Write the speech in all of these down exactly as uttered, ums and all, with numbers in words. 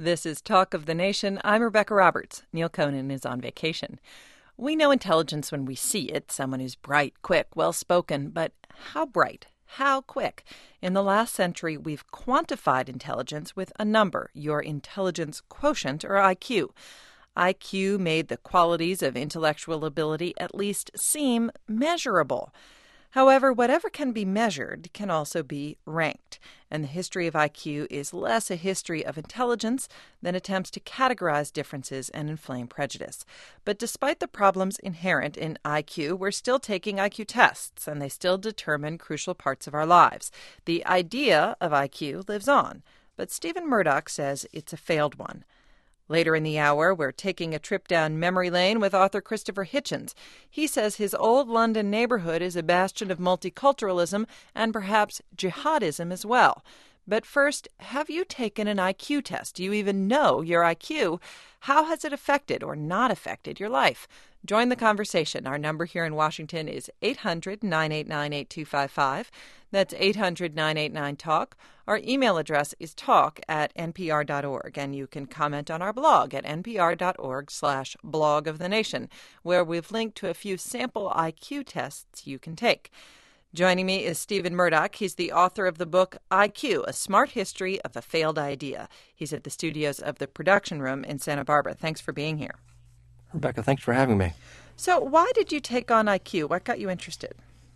This is Talk of the Nation. I'm Rebecca Roberts. Neil Conan is on vacation. We know intelligence when we see it, someone who's bright, quick, well-spoken, but how bright? How quick? In the last century, we've quantified intelligence with a number, your intelligence quotient, or I Q. I Q made the qualities of intellectual ability at least seem measurable. However, whatever can be measured can also be ranked, and the history of I Q is less a history of intelligence than attempts to categorize differences and inflame prejudice. But despite the problems inherent in I Q, we're still taking I Q tests, and they still determine crucial parts of our lives. The idea of I Q lives on, but Stephen Murdoch says it's a failed one. Later in the hour, we're taking a trip down memory lane with author Christopher Hitchens. He says his old London neighborhood is a bastion of multiculturalism and perhaps jihadism as well. But first, have you taken an I Q test? Do you even know your I Q? How has it affected or not affected your life? Join the conversation. Our number here in Washington is eight hundred, nine eight nine, eight two five five. That's eight hundred, nine eight nine, talk. Our email address is talk at npr dot org, and you can comment on our blog at npr.org slash blog of the nation, where we've linked to a few sample I Q tests you can take. Joining me is Stephen Murdoch. He's the author of the book I Q, A Smart History of a Failed Idea. He's at the studios of the Production Room in Santa Barbara. Thanks for being here. Rebecca, thanks for having me. So why did you take on I Q? What got you interested?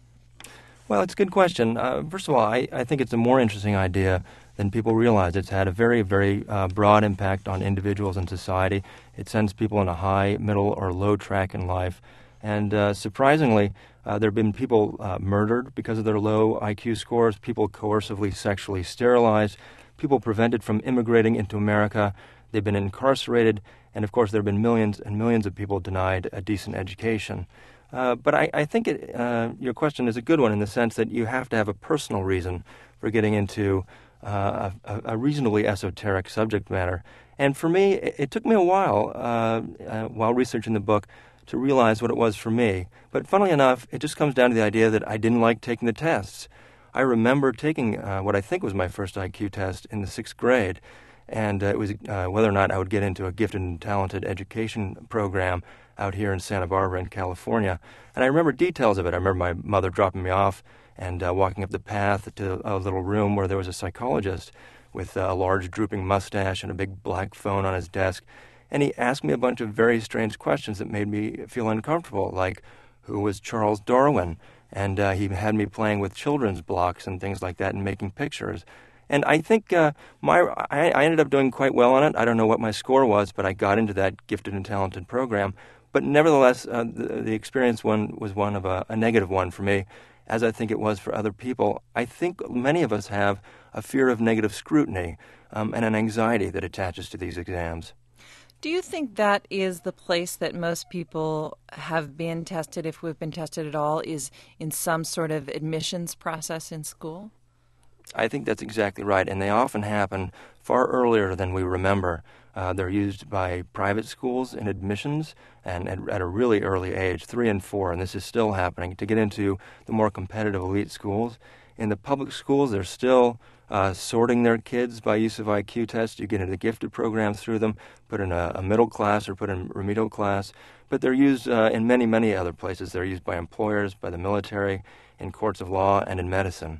Well, it's a good question. Uh, first of all, I, I think it's a more interesting idea than people realize. It's had a very, very uh, broad impact on individuals and society. It sends people on a high, middle, or low track in life. And uh, surprisingly, uh, there have been people uh, murdered because of their low I Q scores, people coercively sexually sterilized, people prevented from immigrating into America. They've been incarcerated. And, of course, there have been millions and millions of people denied a decent education. Uh, but I, I think it, uh, your question is a good one in the sense that you have to have a personal reason for getting into uh, a, a reasonably esoteric subject matter. And for me, it, it took me a while, uh, uh, while researching the book, to realize what it was for me. But funnily enough, it just comes down to the idea that I didn't like taking the tests. I remember taking uh, what I think was my first I Q test in the sixth grade. And uh, it was uh, whether or not I would get into a gifted and talented education program out here in Santa Barbara in California. And I remember details of it. I remember my mother dropping me off and uh, walking up the path to a little room where there was a psychologist with a large drooping mustache and a big black phone on his desk. And he asked me a bunch of very strange questions that made me feel uncomfortable, like who was Charles Darwin? And uh, he had me playing with children's blocks and things like that and making pictures. And I think uh, my I, I ended up doing quite well on it. I don't know what my score was, but I got into that gifted and talented program. But nevertheless, uh, the, the experience one was one of a, a negative one for me, as I think it was for other people. I think many of us have a fear of negative scrutiny um, and an anxiety that attaches to these exams. Do you think that is the place that most people have been tested, if we've been tested at all, is in some sort of admissions process in school? I think that's exactly right, and they often happen far earlier than we remember. Uh, they're used by private schools in admissions and at, at a really early age, three and four, and this is still happening, to get into the more competitive elite schools. In the public schools, they're still uh, sorting their kids by use of I Q tests. You get into the gifted programs through them, put in a, a middle class or put in remedial class, but they're used uh, in many, many other places. They're used by employers, by the military, in courts of law, and in medicine.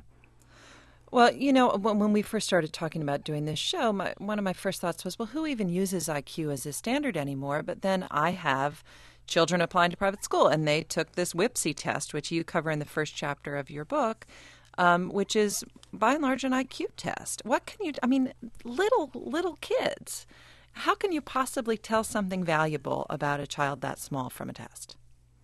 Well, you know, when we first started talking about doing this show, my, one of my first thoughts was, well, who even uses I Q as a standard anymore? But then I have children applying to private school, and they took this W I P C test, which you cover in the first chapter of your book, um, which is by and large an I Q test. What can you, I mean, little, little kids, how can you possibly tell something valuable about a child that small from a test?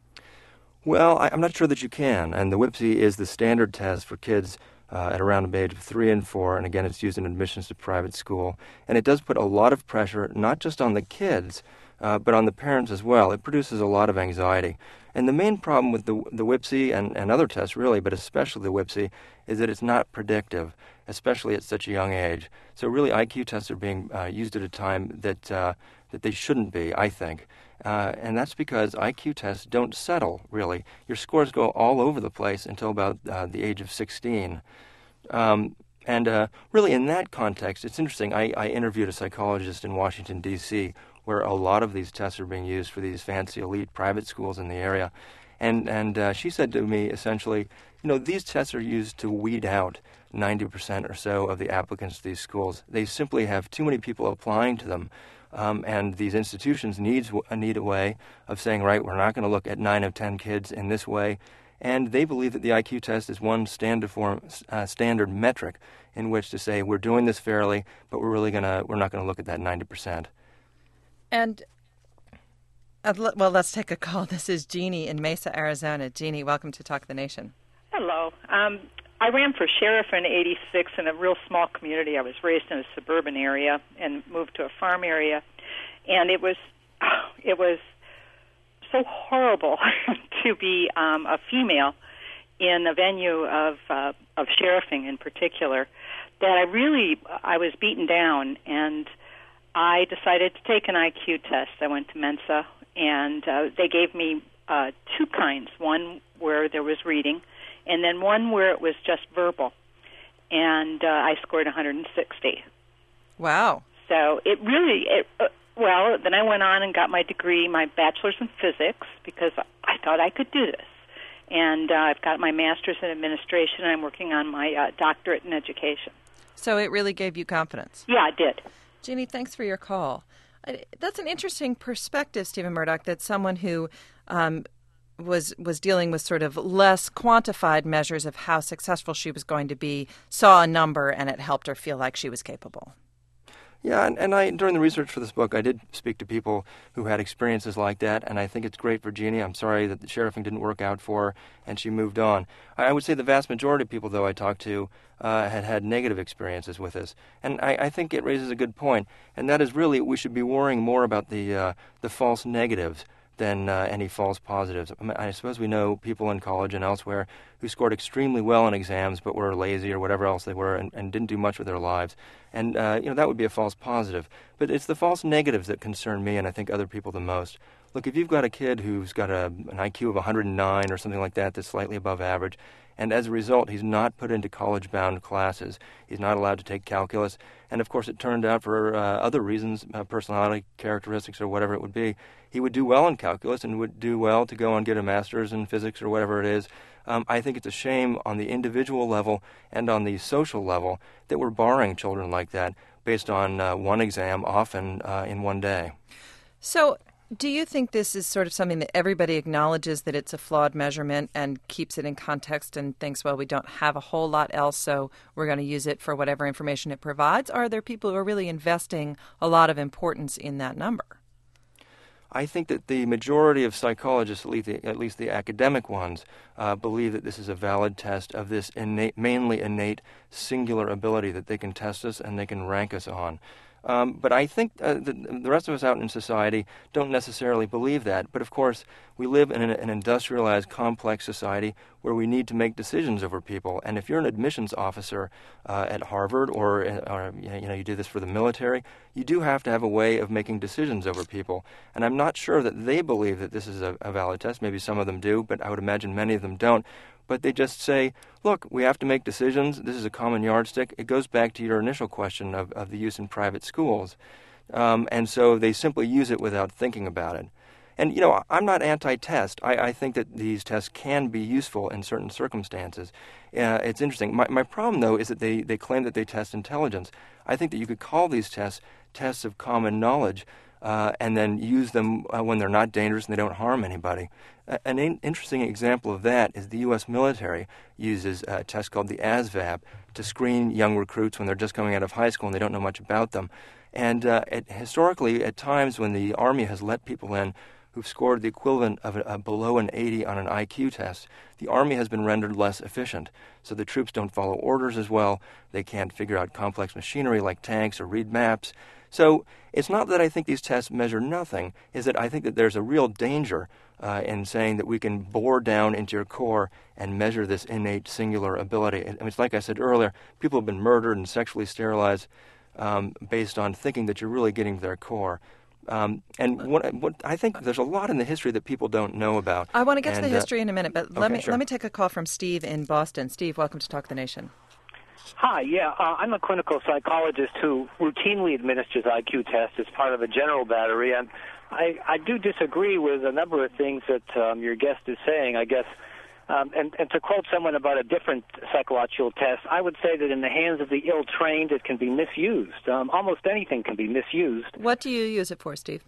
Well, I, I'm not sure that you can, and the W I P C is the standard test for kids Uh, at around the age of three and four, and again, it's used in admissions to private school. And it does put a lot of pressure, not just on the kids, uh, but on the parents as well. It produces a lot of anxiety. And the main problem with the, the W I P C and, and other tests, really, but especially the W I P C, is that it's not predictive, especially at such a young age. So really, I Q tests are being uh, used at a time that uh, that they shouldn't be, I think. Uh, and that's because I Q tests don't settle, really. Your scores go all over the place until about uh, the age of sixteen. Um, And uh, really, in that context, it's interesting. I, I interviewed a psychologist in Washington, D C, where a lot of these tests are being used for these fancy elite private schools in the area. And, and uh, she said to me, essentially, you know, these tests are used to weed out ninety percent or so of the applicants to these schools. They simply have too many people applying to them. Um, and these institutions needs, need a way of saying, right, we're not going to look at nine of ten kids in this way. And they believe that the I Q test is one standard form, uh, standard metric in which to say we're doing this fairly, but we're really gonna we're not going to look at that ninety percent. And uh, well, let's take a call. This is Jeannie in Mesa, Arizona. Jeannie, welcome to Talk the Nation. Hello. Um, I ran for sheriff in eighty-six in a real small community. I was raised in a suburban area and moved to a farm area, and it was it was. so horrible to be um, a female in a venue of uh, of sheriffing in particular that I really I was beaten down, and I decided to take an I Q test. I went to Mensa, and uh, they gave me uh, two kinds: one where there was reading, and then one where it was just verbal. And uh, I scored one hundred sixty. Wow! So it really it. Uh, Well, then I went on and got my degree, my bachelor's in physics, because I thought I could do this. And uh, I've got my master's in administration, and I'm working on my uh, doctorate in education. So it really gave you confidence? Yeah, it did. Jeannie, thanks for your call. That's an interesting perspective, Stephen Murdoch, that someone who um, was was dealing with sort of less quantified measures of how successful she was going to be saw a number, and it helped her feel like she was capable. Yeah, and, and I during the research for this book, I did speak to people who had experiences like that, and I think it's great for Jeannie. I'm sorry that the sheriffing didn't work out for her, and she moved on. I would say the vast majority of people, though, I talked to uh, had had negative experiences with this, and I, I think it raises a good point, and that is really we should be worrying more about the uh, the false negatives than uh, any false positives. I, mean, I suppose we know people in college and elsewhere who scored extremely well on exams but were lazy or whatever else they were and, and didn't do much with their lives. And, uh, you know, that would be a false positive. But it's the false negatives that concern me and I think other people the most. Look, if you've got a kid who's got a, an I Q of one hundred nine or something like that that's slightly above average, and as a result, he's not put into college-bound classes. He's not allowed to take calculus. And, of course, it turned out for uh, other reasons, uh, personality characteristics or whatever it would be, he would do well in calculus and would do well to go and get a master's in physics or whatever it is. Um, I think it's a shame on the individual level and on the social level that we're barring children like that based on uh, one exam, often uh, in one day. So do you think this is sort of something that everybody acknowledges that it's a flawed measurement and keeps it in context and thinks, well, we don't have a whole lot else, so we're going to use it for whatever information it provides? Or are there people who are really investing a lot of importance in that number? I think that the majority of psychologists, at least the, at least the academic ones, uh, believe that this is a valid test of this innate, mainly innate singular ability that they can test us and they can rank us on. Um, but I think uh, the, the rest of us out in society don't necessarily believe that. But of course, we live in an, an industrialized, complex society where we need to make decisions over people. And if you're an admissions officer uh, at Harvard, or, or you know you do this for the military, you do have to have a way of making decisions over people. And I'm not sure that they believe that this is a, a valid test. Maybe some of them do, but I would imagine many of them don't. But they just say, look, we have to make decisions. This is a common yardstick. It goes back to your initial question of, of the use in private schools. Um, and so they simply use it without thinking about it. And, you know, I'm not anti-test. I, I think that these tests can be useful in certain circumstances. Uh, it's interesting. My, my problem, though, is that they, they claim that they test intelligence. I think that you could call these tests tests of common knowledge, Uh, and then use them uh, when they're not dangerous and they don't harm anybody. Uh, an in- interesting example of that is the U S military uses a test called the A S V A B to screen young recruits when they're just coming out of high school and they don't know much about them. And uh, it, historically, at times when the Army has let people in who've scored the equivalent of a, a below an eighty on an I Q test, the Army has been rendered less efficient. So the troops don't follow orders as well. They can't figure out complex machinery like tanks or read maps. So it's not that I think these tests measure nothing, is that I think that there's a real danger uh, in saying that we can bore down into your core and measure this innate singular ability. I mean, it's like I said earlier, people have been murdered and sexually sterilized um, based on thinking that you're really getting to their core. Um, and what, what I think there's a lot in the history that people don't know about. I want to get and, to the history uh, in a minute, but okay, let me sure. let me take a call from Steve in Boston. Steve, welcome to Talk the Nation. Hi, yeah, uh, I'm a clinical psychologist who routinely administers I Q tests as part of a general battery, and I, I do disagree with a number of things that um, your guest is saying, I guess. Um, and, and to quote someone about a different psychological test, I would say that in the hands of the ill-trained, it can be misused. Um, almost anything can be misused. What do you use it for, Steve?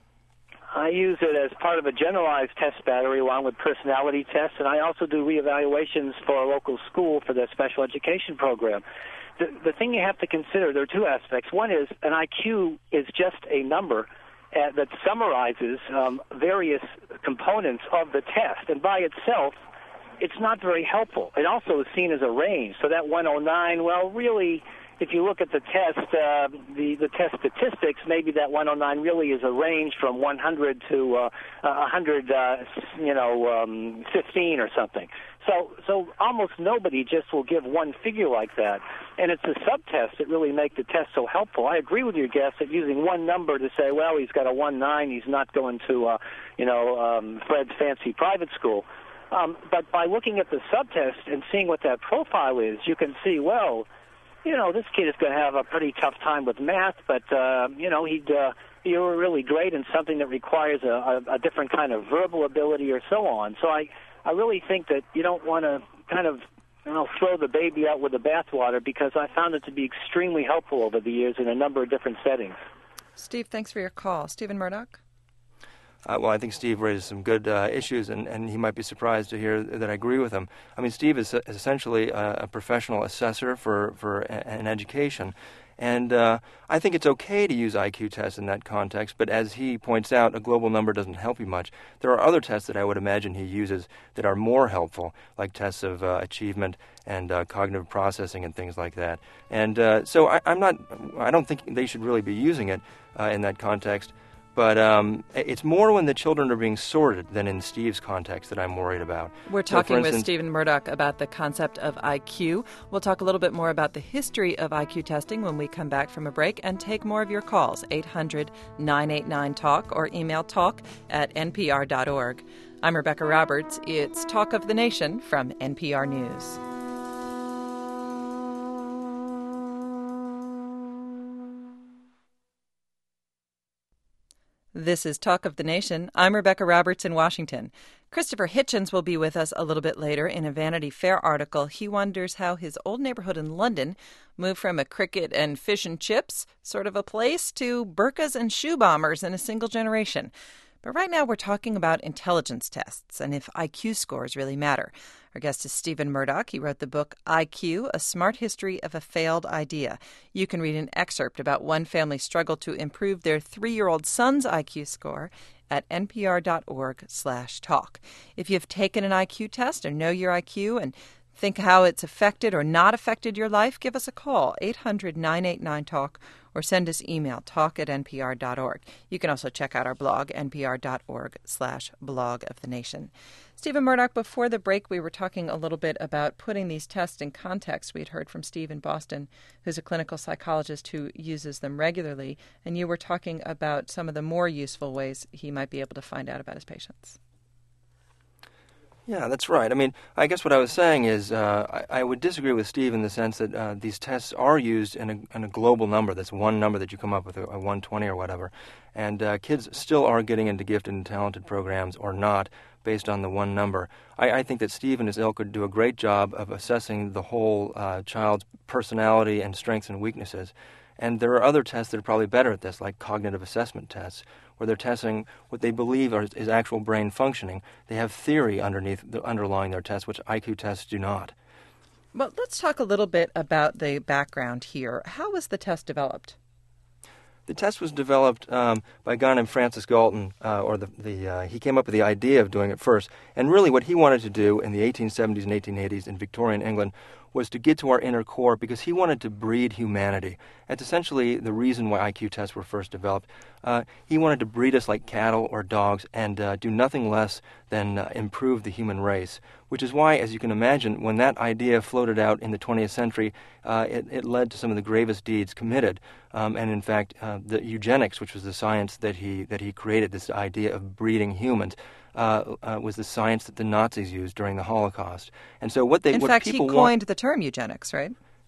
I use it as part of a generalized test battery along with personality tests, and I also do reevaluations for a local school for their special education program. The, the thing you have to consider, there are two aspects. One is an I Q is just a number uh, that summarizes um, various components of the test, and by itself, it's not very helpful. It also is seen as a range. So that one oh nine, well, really, if you look at the test, uh, the, the test statistics, maybe that one oh nine really is a range from one hundred to uh, one hundred, uh, you know, um, fifteen or something. So, so almost nobody just will give one figure like that. And it's the subtests that really make the test so helpful. I agree with your guest that using one number to say, well, he's got a one nine, he's not going to, uh, you know, um, Fred's fancy private school. Um, but by looking at the subtest and seeing what that profile is, you can see, well, you know, this kid is going to have a pretty tough time with math, but, uh, you know, he'd, uh, you were really great in something that requires a, a, a different kind of verbal ability or so on. So I, I really think that you don't want to kind of, you know, throw the baby out with the bathwater, because I found it to be extremely helpful over the years in a number of different settings. Steve, thanks for your call. Stephen Murdoch? Uh, well, I think Steve raises some good uh, issues, and, and he might be surprised to hear that I agree with him. I mean, Steve is, is essentially a, a professional assessor for, for a, an education, and uh, I think it's okay to use I Q tests in that context, but as he points out, a global number doesn't help you much. There are other tests that I would imagine he uses that are more helpful, like tests of uh, achievement and uh, cognitive processing and things like that. And uh, so I, I'm not, I don't think they should really be using it uh, in that context. But um, it's more when the children are being sorted than in Steve's context that I'm worried about. We're talking so instance, with Stephen Murdoch about the concept of I Q. We'll talk a little bit more about the history of I Q testing when we come back from a break, and take more of your calls, eight hundred, nine eight nine, talk, or email talk at n p r dot org. I'm Rebecca Roberts. It's Talk of the Nation from N P R News. This is Talk of the Nation. I'm Rebecca Roberts in Washington. Christopher Hitchens will be with us a little bit later in a Vanity Fair article. He wonders how his old neighborhood in London moved from a cricket and fish and chips sort of a place to burqas and shoe bombers in a single generation. But right now we're talking about intelligence tests and if I Q scores really matter. Our guest is Stephen Murdoch. He wrote the book I Q, A Smart History of a Failed Idea. You can read an excerpt about one family's struggle to improve their three-year-old son's I Q score at npr.org slash talk. If you've taken an I Q test or know your I Q and think how it's affected or not affected your life, give us a call, eight hundred, nine eight nine, talk, or send us email, talk at npr dot org. You can also check out our blog, npr.org slash blog of the nation. Stephen Murdoch, before the break, we were talking a little bit about putting these tests in context. We'd heard from Steve in Boston, who's a clinical psychologist who uses them regularly, and you were talking about some of the more useful ways he might be able to find out about his patients. Yeah, that's right. I mean, I guess what I was saying is uh, I, I would disagree with Steve in the sense that uh, these tests are used in a, in a global number. That's one number that you come up with, a, a one twenty or whatever. And uh, kids still are getting into gifted and talented programs or not based on the one number. I, I think that Steve and his ilk could do a great job of assessing the whole uh, child's personality and strengths and weaknesses. And there are other tests that are probably better at this, like cognitive assessment tests, where they're testing what they believe are, is actual brain functioning. They have theory underneath the, underlying their tests, which I Q tests do not. Well, let's talk a little bit about the background here. How was the test developed? The test was developed um, by a guy named Francis Galton, uh, or the, the uh, he came up with the idea of doing it first. And really what he wanted to do in the eighteen seventies and eighteen eighties in Victorian England was to get to our inner core, because he wanted to breed humanity. That's essentially the reason why I Q tests were first developed. Uh, he wanted to breed us like cattle or dogs and uh, do nothing less than uh, improve the human race, which is why, as you can imagine, when that idea floated out in the twentieth century, uh, it, it led to some of the gravest deeds committed. Um, and in fact, uh, the eugenics, which was the science that he that he created, this idea of breeding humans, Uh, uh, was the science that the Nazis used during the Holocaust. And so what they, in what fact, people he coined want, the term eugenics, right? He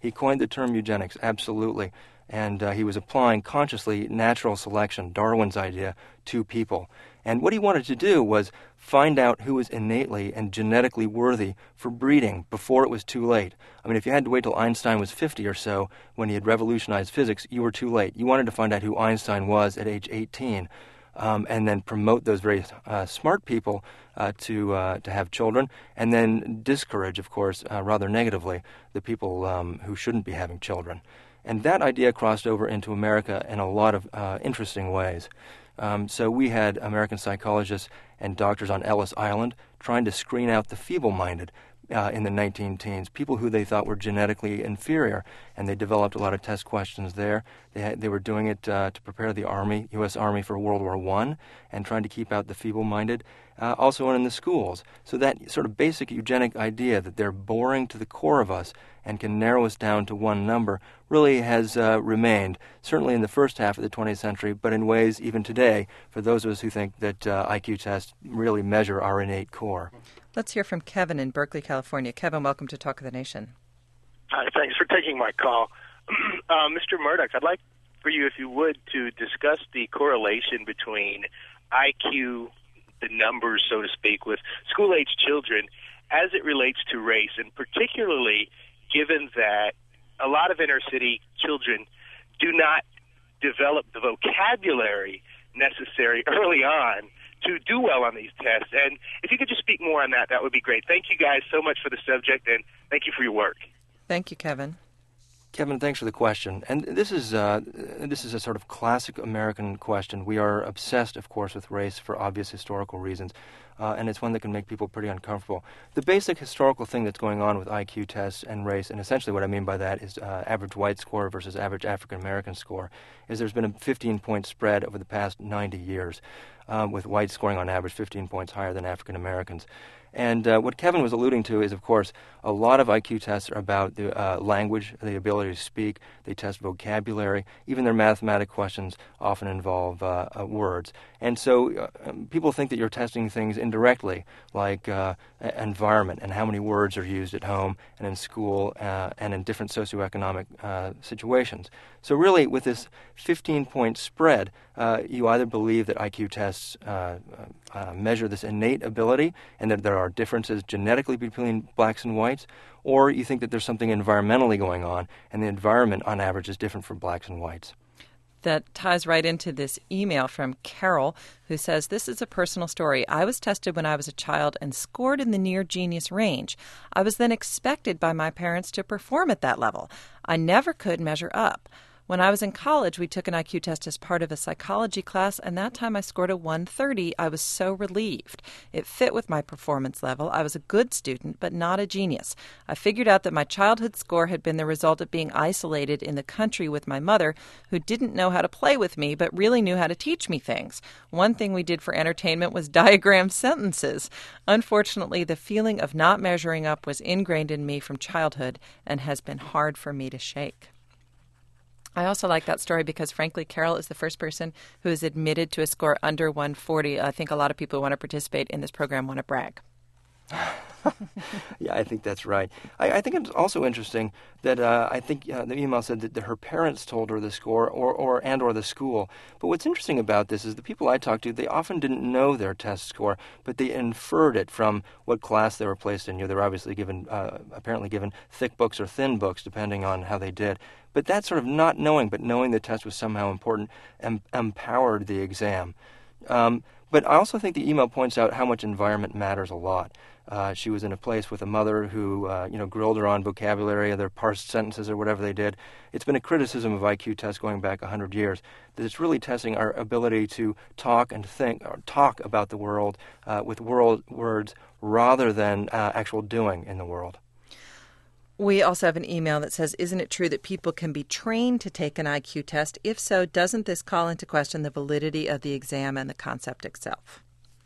He coined the term eugenics, absolutely. And uh, he was applying consciously natural selection, Darwin's idea, to people. And what he wanted to do was find out who was innately and genetically worthy for breeding before it was too late. I mean, if you had to wait till Einstein was fifty or so when he had revolutionized physics, you were too late. You wanted to find out who Einstein was at age eighteen. Um, and then promote those very uh, smart people uh, to uh, to have children, and then discourage, of course, uh, rather negatively, the people um, who shouldn't be having children. And that idea crossed over into America in a lot of uh, interesting ways. Um, so we had American psychologists and doctors on Ellis Island trying to screen out the feeble-minded uh, in the nineteen teens, people who they thought were genetically inferior, and they developed a lot of test questions there. They had, they were doing it uh, to prepare the Army, U S Army for World War One, and trying to keep out the feeble-minded, uh, also in the schools. So that sort of basic eugenic idea that they're boring to the core of us and can narrow us down to one number really has uh, remained, certainly in the first half of the twentieth century, but in ways even today, for those of us who think that uh, I Q tests really measure our innate core. Let's hear from Kevin in Berkeley, California. Kevin, welcome to Talk of the Nation. Hi, thanks for taking my call. uh, Mister Murdoch, I'd like for you, if you would, to discuss the correlation between I Q, the numbers, so to speak, with school-age children as it relates to race, and particularly given that a lot of inner-city children do not develop the vocabulary necessary early on to do well on these tests. And if you could just speak more on that, that would be great. Thank you guys so much for the subject, and thank you for your work. Thank you, Kevin. Kevin, thanks for the question. And this is uh, this is a sort of classic American question. We are obsessed, of course, with race for obvious historical reasons, uh, and it's one that can make people pretty uncomfortable. The basic historical thing that's going on with I Q tests and race, and essentially what I mean by that is uh, average white score versus average African-American score, is there's been a fifteen-point spread over the past ninety years, um, with whites scoring on average fifteen points higher than African-Americans. And uh, what Kevin was alluding to is, of course, a lot of I Q tests are about the uh, language, the ability to speak. They test vocabulary. Even their mathematic questions often involve uh, uh, words. And so uh, um, people think that you're testing things indirectly, like uh, environment and how many words are used at home and in school uh, and in different socioeconomic uh, situations. So really, with this fifteen-point spread, uh, you either believe that I Q tests uh, uh, measure this innate ability and that there are differences genetically between blacks and whites, or you think that there's something environmentally going on, and the environment, on average, is different for blacks and whites. That ties right into this email from Carol, who says, this is a personal story. I was tested when I was a child and scored in the near genius range. I was then expected by my parents to perform at that level. I never could measure up. When I was in college, we took an I Q test as part of a psychology class, and that time I scored a one thirty. I was so relieved. It fit with my performance level. I was a good student, but not a genius. I figured out that my childhood score had been the result of being isolated in the country with my mother, who didn't know how to play with me, but really knew how to teach me things. One thing we did for entertainment was diagram sentences. Unfortunately, the feeling of not measuring up was ingrained in me from childhood and has been hard for me to shake. I also like that story because, frankly, Carol is the first person who is admitted to a score under one forty. I think a lot of people who want to participate in this program want to brag. Yeah, I think that's right. I, I think it's also interesting that uh, I think uh, the email said that the, her parents told her the score or, or and or the school. But what's interesting about this is the people I talked to, they often didn't know their test score, but they inferred it from what class they were placed in. You know, they were obviously given, uh, apparently given thick books or thin books, depending on how they did. But that sort of not knowing, but knowing the test was somehow important, em- empowered the exam. Um, but I also think the email points out how much environment matters a lot. Uh, she was in a place with a mother who, uh, you know, grilled her on vocabulary, their parsed sentences or whatever they did. It's been a criticism of I Q tests going back one hundred years, that it's really testing our ability to talk and think, or talk about the world uh, with world words rather than uh, actual doing in the world. We also have an email that says, isn't it true that people can be trained to take an I Q test? If so, doesn't this call into question the validity of the exam and the concept itself?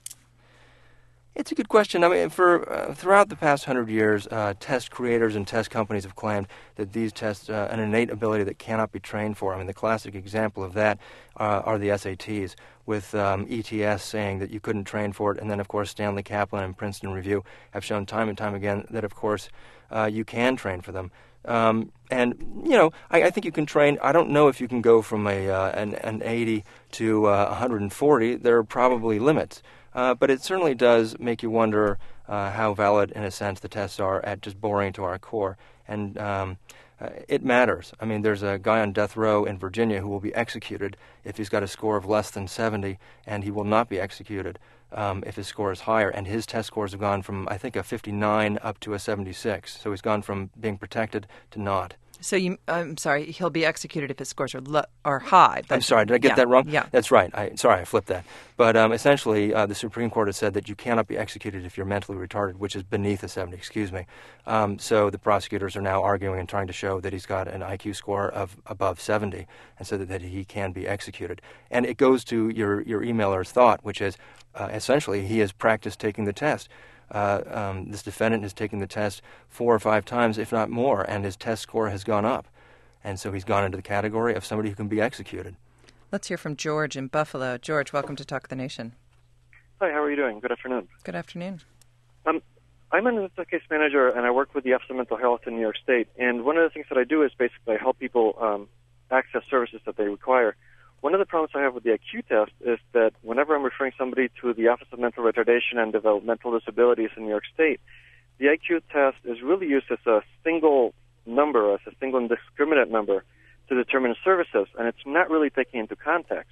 It's a good question. I mean, for uh, throughout the past hundred years, uh, test creators and test companies have claimed that these tests uh, an innate ability that cannot be trained for. I mean, the classic example of that uh, are the S A Ts, with um, E T S saying that you couldn't train for it, and then, of course, Stanley Kaplan and Princeton Review have shown time and time again that, of course, uh, you can train for them. Um, and, you know, I, I think you can train. I don't know if you can go from a uh, an, an eighty to uh, one hundred forty. There are probably limits. Uh, but it certainly does make you wonder uh, how valid, in a sense, the tests are at just boring to our core. And um, uh, it matters. I mean, there's a guy on death row in Virginia who will be executed if he's got a score of less than seventy, and he will not be executed um, if his score is higher. And his test scores have gone from, I think, a fifty-nine up to a seventy-six. So he's gone from being protected to not. So you, I'm sorry, he'll be executed if his scores are lo- are high. But, I'm sorry, did I get yeah, that wrong? Yeah. That's right. I, sorry, I flipped that. But um, essentially, uh, the Supreme Court has said that you cannot be executed if you're mentally retarded, which is beneath a seventy, excuse me. Um, so the prosecutors are now arguing and trying to show that he's got an I Q score of above seventy, and so that, that he can be executed. And it goes to your, your emailer's thought, which is uh, essentially he has practiced taking the test. Uh, um, this defendant has taken the test four or five times, if not more, and his test score has gone up. And so he's gone into the category of somebody who can be executed. Let's hear from George in Buffalo. George, welcome to Talk the Nation. Hi, how are you doing? Good afternoon. Good afternoon. Um, I'm an assistant case manager, and I work with the Office of Mental Health in New York State. And one of the things that I do is basically help people um, access services that they require. One of the problems I have with the I Q test is that whenever I'm referring somebody to the Office of Mental Retardation and Developmental Disabilities in New York State, the I Q test is really used as a single number, as a single indiscriminate number to determine services, and it's not really taking into context.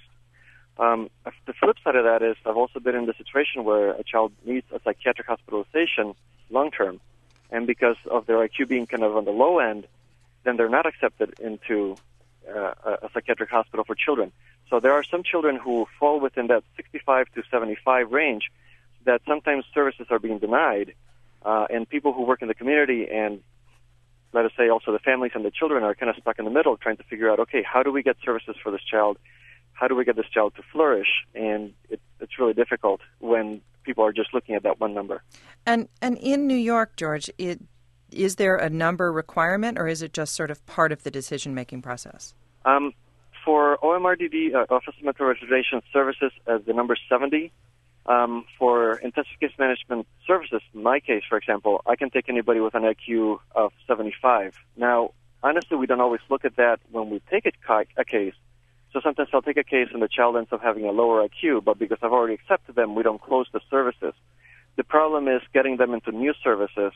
Um, the flip side of that is I've also been in the situation where a child needs a psychiatric hospitalization long-term, and because of their I Q being kind of on the low end, then they're not accepted into uh, a psychiatric hospital for children. So there are some children who fall within that sixty-five to seventy-five range that sometimes services are being denied, uh, and people who work in the community and let us say also the families and the children are kind of stuck in the middle trying to figure out, okay, how do we get services for this child? How do we get this child to flourish? And it, it's really difficult when people are just looking at that one number. And and in New York, George, it, is there a number requirement, or is it just sort of part of the decision-making process? Um, for O M R D D, uh, Office of Mental Retardation Services, uh, the number seventy. Um, for intensive case management services, in my case, for example, I can take anybody with an I Q of seventy-five. Now, honestly, we don't always look at that when we take a, ca- a case. So sometimes I'll take a case and the child ends up having a lower I Q, but because I've already accepted them, we don't close the services. The problem is getting them into new services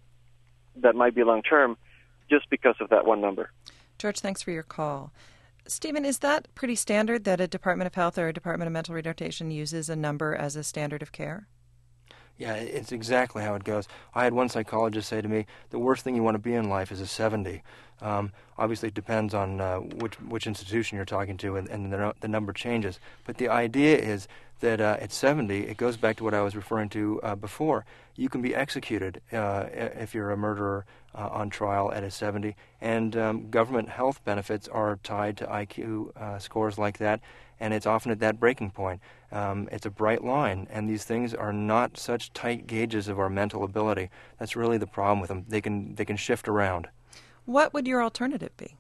that might be long-term just because of that one number. George, thanks for your call. Stephen, is that pretty standard that a Department of Health or a Department of Mental Retardation uses a number as a standard of care? Yeah, it's exactly how it goes. I had one psychologist say to me, the worst thing you want to be in life is a seventy. Um, obviously, it depends on uh, which which institution you're talking to, and, and the, the number changes. But the idea is that uh, at seventy, it goes back to what I was referring to uh, before. You can be executed uh, if you're a murderer uh, on trial at a seventy, and um, government health benefits are tied to I Q uh, scores like that, and it's often at that breaking point. Um, it's a bright line, and these things are not such tight gauges of our mental ability. That's really the problem with them. They can they can shift around. What would your alternative be?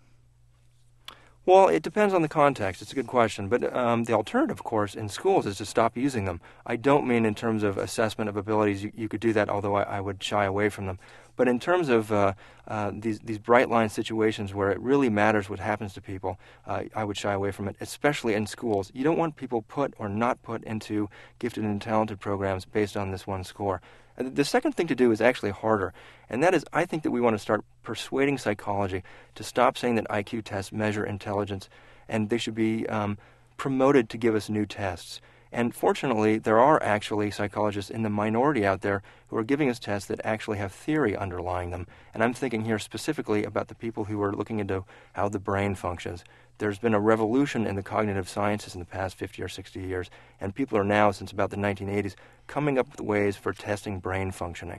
Well, it depends on the context. It's a good question. But um, the alternative, of course, in schools is to stop using them. I don't mean in terms of assessment of abilities. You, you could do that, although I, I would shy away from them. But in terms of uh, uh, these these bright line situations where it really matters what happens to people, uh, I would shy away from it, especially in schools. You don't want people put or not put into gifted and talented programs based on this one score. And the second thing to do is actually harder, and that is I think that we want to start persuading psychology to stop saying that I Q tests measure intelligence, and they should be um, promoted to give us new tests. And fortunately, there are actually psychologists in the minority out there who are giving us tests that actually have theory underlying them. And I'm thinking here specifically about the people who are looking into how the brain functions. There's been a revolution in the cognitive sciences in the past fifty or sixty years, and people are now, since about the nineteen eighties, coming up with ways for testing brain functioning.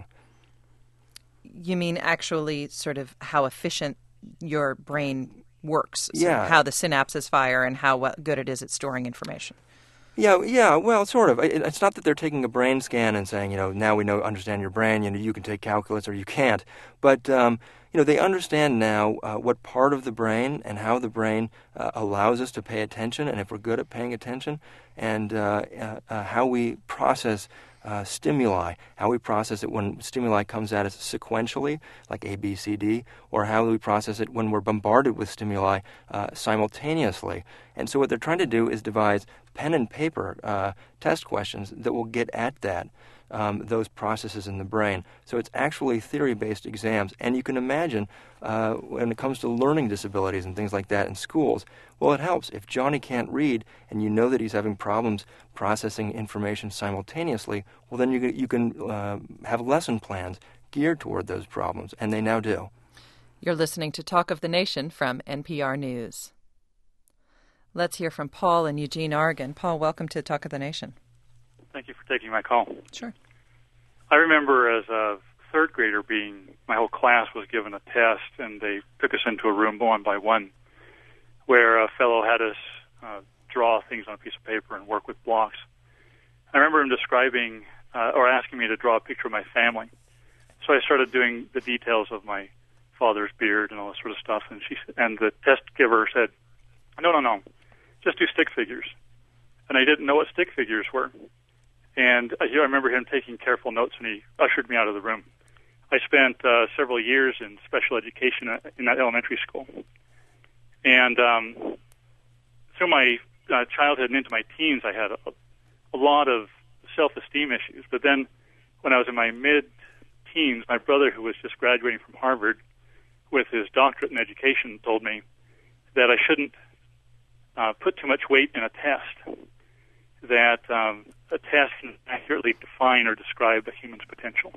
You mean actually sort of how efficient your brain works? So yeah. How the synapses fire and how good it is at storing information. Yeah, yeah. Well, sort of. It, it's not that they're taking a brain scan and saying, you know, now we know understand your brain. You know, you can take calculus or you can't. But um, you know, they understand now uh, what part of the brain and how the brain uh, allows us to pay attention, and if we're good at paying attention, and uh, uh, uh, how we process uh, stimuli, how we process it when stimuli comes at us sequentially, like A, B, C, D, or how we process it when we're bombarded with stimuli uh, simultaneously. And so what they're trying to do is devise pen and paper uh, test questions that will get at that. Um, those processes in the brain. So it's actually theory-based exams. And you can imagine uh, when it comes to learning disabilities and things like that in schools, well, it helps. If Johnny can't read and you know that he's having problems processing information simultaneously, well, then you can, you can uh, have lesson plans geared toward those problems, and they now do. You're listening to Talk of the Nation from N P R News. Let's hear from Paul in Eugene, Oregon. Paul, welcome to Talk of the Nation. Thank you for taking my call. Sure. I remember as a third grader being, my whole class was given a test, and they took us into a room one by one where a fellow had us uh, draw things on a piece of paper and work with blocks. I remember him describing uh, or asking me to draw a picture of my family. So I started doing the details of my father's beard and all this sort of stuff, and she and the test giver said, no, no, no, just do stick figures. And I didn't know what stick figures were. And I remember him taking careful notes, and he ushered me out of the room. I spent uh, several years in special education in that elementary school. And um, through my uh, childhood and into my teens, I had a, a lot of self-esteem issues. But then when I was in my mid-teens, my brother, who was just graduating from Harvard with his doctorate in education, told me that I shouldn't uh, put too much weight in a test, that um, a test can accurately define or describe a human's potential.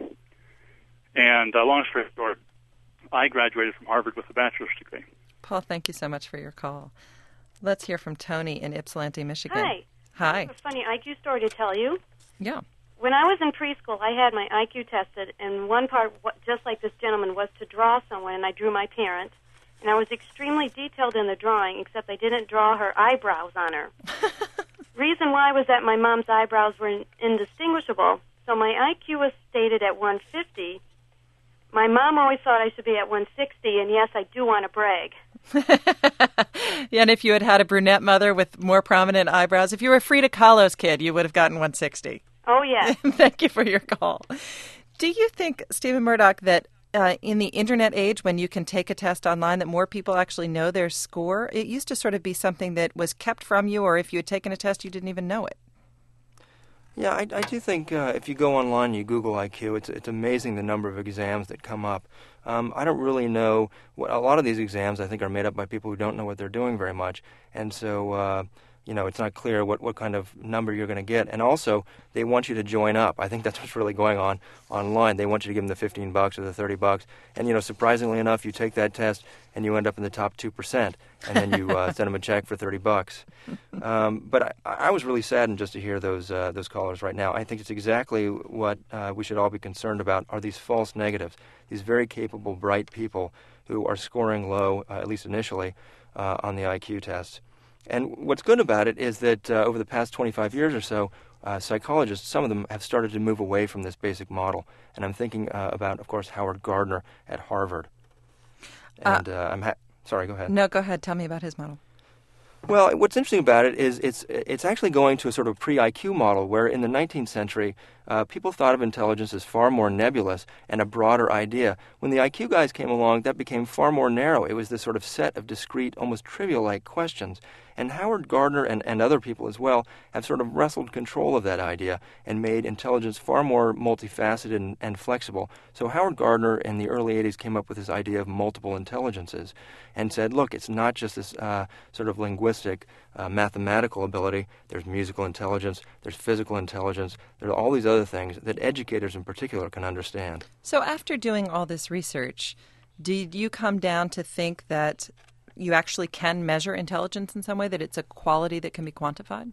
And uh, long story short, I graduated from Harvard with a bachelor's degree. Paul, thank you so much for your call. Let's hear from Tony in Ypsilanti, Michigan. Hi. Hi. I have a funny I Q story to tell you. Yeah. When I was in preschool, I had my I Q tested, and one part, just like this gentleman, was to draw someone, and I drew my parent. And I was extremely detailed in the drawing, except I didn't draw her eyebrows on her. Reason why was that my mom's eyebrows were indistinguishable, so my I Q was stated at one fifty. My mom always thought I should be at one sixty, and yes, I do want to brag. Yeah, and if you had had a brunette mother with more prominent eyebrows, if you were a Frida Kahlo's kid, you would have gotten one sixty. Oh, yeah. Thank you for your call. Do you think, Stephen Murdoch, that uh, in the Internet age, when you can take a test online, that more people actually know their score? It used to sort of be something that was kept from you, or if you had taken a test, you didn't even know it. Yeah, I, I do think uh, if you go online, you Google I Q, it's it's amazing the number of exams that come up. Um, I don't really know what a lot of these exams I think are made up by people who don't know what they're doing very much, and so uh, you know it's not clear what, what kind of number you're going to get. And also, they want you to join up. I think that's what's really going on online. They want you to give them the fifteen bucks or the thirty bucks, and you know surprisingly enough, you take that test and you end up in the top two percent, and then you uh, send them a check for thirty bucks. Um, but I, I was really saddened just to hear those uh, those callers right now. I think it's exactly what uh, we should all be concerned about are these false negatives, these very capable, bright people who are scoring low, uh, at least initially, uh, on the I Q test. And what's good about it is that uh, over the past twenty-five years or so, uh, psychologists, some of them have started to move away from this basic model. And I'm thinking uh, about, of course, Howard Gardner at Harvard. And uh, uh, I'm ha- sorry, go ahead. No, go ahead. Tell me about his model. Well, what's interesting about it is it's it's actually going to a sort of pre-I Q model where in the nineteenth century, uh, people thought of intelligence as far more nebulous and a broader idea. When the I Q guys came along, that became far more narrow. It was this sort of set of discrete, almost trivial-like questions. And Howard Gardner and, and other people as well have sort of wrestled control of that idea and made intelligence far more multifaceted and, and flexible. So Howard Gardner in the early eighties came up with this idea of multiple intelligences and said, look, it's not just this uh, sort of linguistic, uh, mathematical ability. There's musical intelligence, there's physical intelligence, there are all these other things that educators in particular can understand. So after doing all this research, did you come down to think that you actually can measure intelligence in some way, that it's a quality that can be quantified?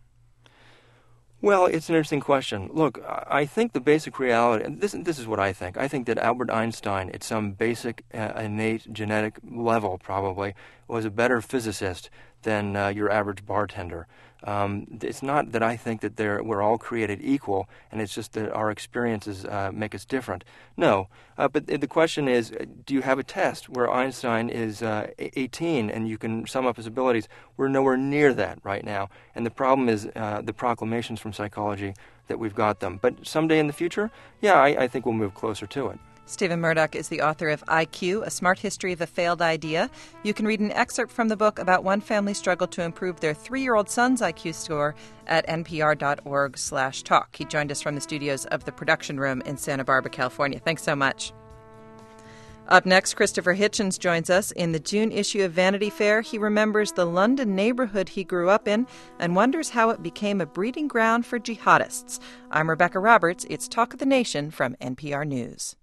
Well, it's an interesting question. Look, I think the basic reality, and this, this is what I think. I think that Albert Einstein, at some basic, uh, innate genetic level probably, was a better physicist than uh, your average bartender. Um, it's not that I think that they're, we're all created equal, and it's just that our experiences uh, make us different. No, uh, but the question is, do you have a test where Einstein is uh, eighteen and you can sum up his abilities? We're nowhere near that right now, and the problem is uh, the proclamations from psychology that we've got them. But someday in the future, yeah, I, I think we'll move closer to it. Stephen Murdoch is the author of I Q, A Smart History of a Failed Idea. You can read an excerpt from the book about one family struggle to improve their three-year-old son's I Q score at npr.org slash talk. He joined us from the studios of the Production Room in Santa Barbara, California. Thanks so much. Up next, Christopher Hitchens joins us. In the June issue of Vanity Fair, he remembers the London neighborhood he grew up in and wonders how it became a breeding ground for jihadists. I'm Rebecca Roberts. It's Talk of the Nation from N P R News.